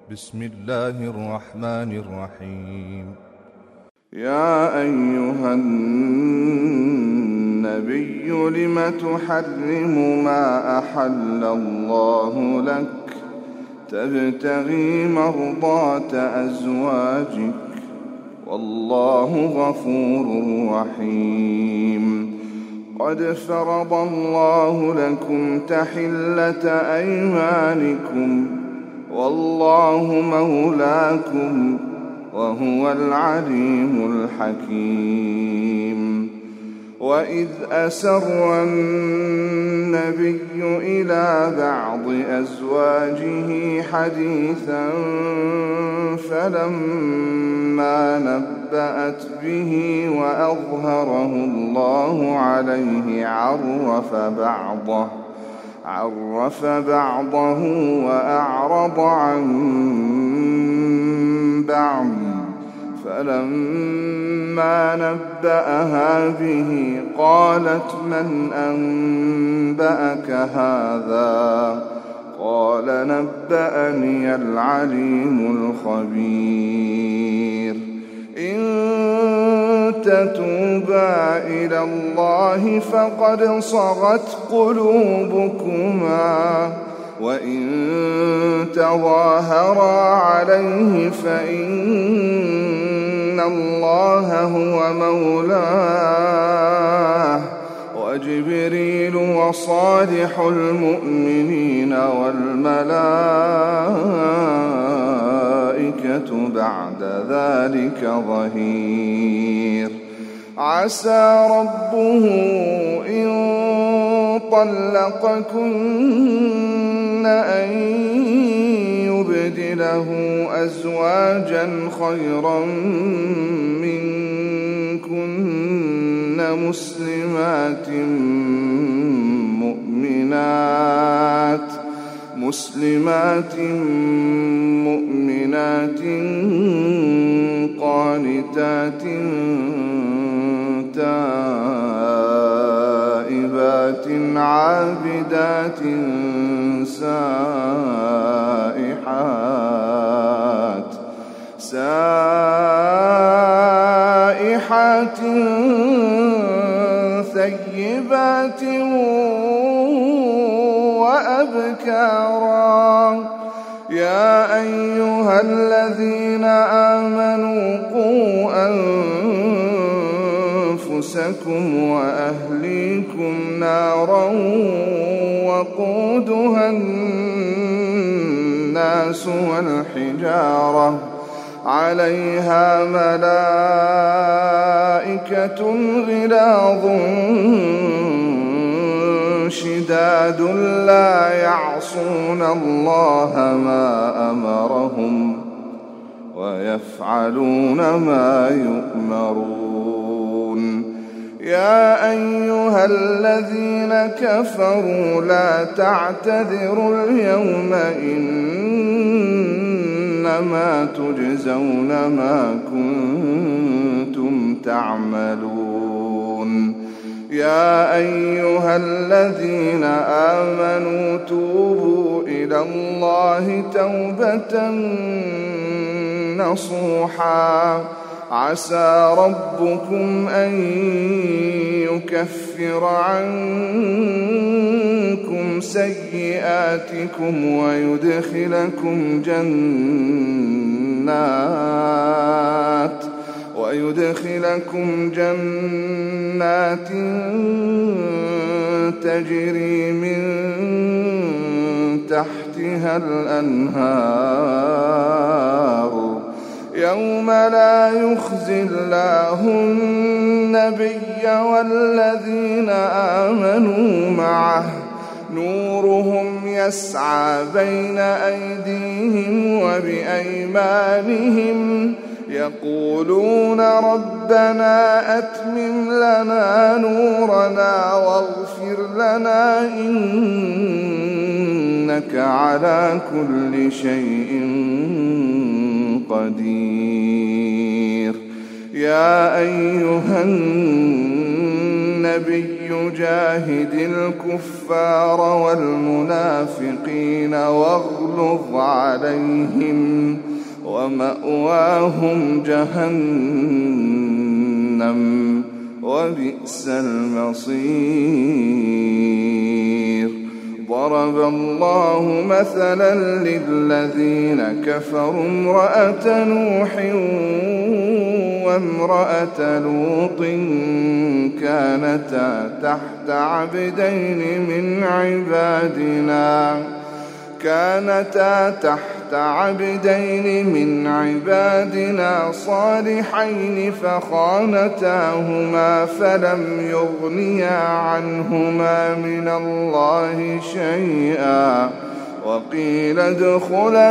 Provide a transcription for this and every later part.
بسم الله الرحمن الرحيم. يا أيها النبي لم تحرم ما أحل الله لك تبتغي مرضات أزواجك والله غفور رحيم. قد فرض الله لكم تحلة أيمانكم والله مولاكم وهو العليم الحكيم. وإذ أسر النبي إلى بعض أزواجه حديثا فلما نبأت به وأظهره الله عليه عرف بعضه وأعرض عن بعض. فلما نبأها به قالت من أنبأك هذا؟ قال نبأني العليم الخبير. إن تتوبا إلى الله فقد صغت قلوبكما وإن تظاهرا عليه فإن الله هو مولاه وجبريل وصالح المؤمنين والملائكة بعد ذلك ظهير. عسى ربه إن طلقكن أن يبدله أزواجا خيرا منكن مسلمات مؤمنات قانتات تائبات عابدات سائحات ثيبات وأبكارا. يا أيها الذين آمنوا قوا أنفسكم وأهليكم نارا وقودها الناس والحجارة عليها ملائكة غلاظ شداد لا يعصون الله ما أمرهم ويفعلون ما يؤمرون. يا أيها الذين كفروا لا تعتذروا اليوم إنما تجزون ما كنتم تعملون. يا أيها الذين آمنوا توبوا إلى الله توبة نصوحا. عسى ربكم أن يكفر عنكم سيئاتكم ويدخلكم جنات تجري من تحتها الأنهار يوم لا يخزي الله النبي والذين آمنوا معه نورهم يسعى بين أيديهم وبأيمانهم يقولون ربنا أتمم لنا نورنا واغفر لنا إنك على كل شيء قدير. يا أيها النبي النبي جاهد الكفار والمنافقين واغلظ عليهم ومأواهم جهنم وبئس المصير. ضرب الله مثلا للذين كفروا امرأة نوح وامرأة لوط كانتا تحت عبدين من عبادنا صالحين فخانتاهما فلم يغنيا عنهما من الله شيئا وقيل ادخلا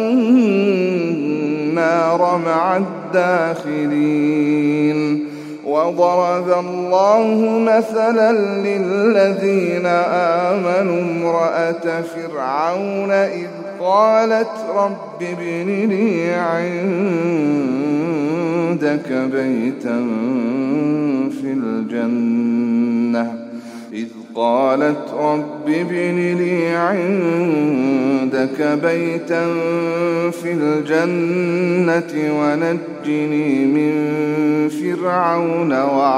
النار مع الداخلين. وضرب الله مثلا للذين آمنوا امرأة فرعون إذ قالت رب ابن لي عندك بيتا في الجنة ونجني من فرعون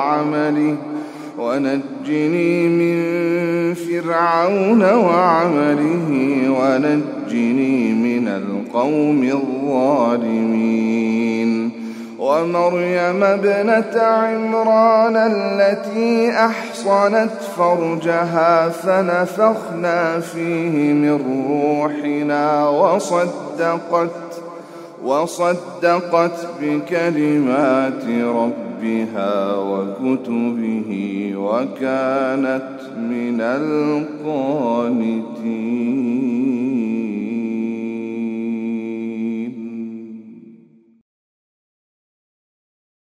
وعمله ونجني من القوم الظالمين. ومريم ابنة عمران التي أحصنت فرجها فنفخنا فيه من روحنا وصدقت بكلمات ربها وكتبه وكانت من القانتين.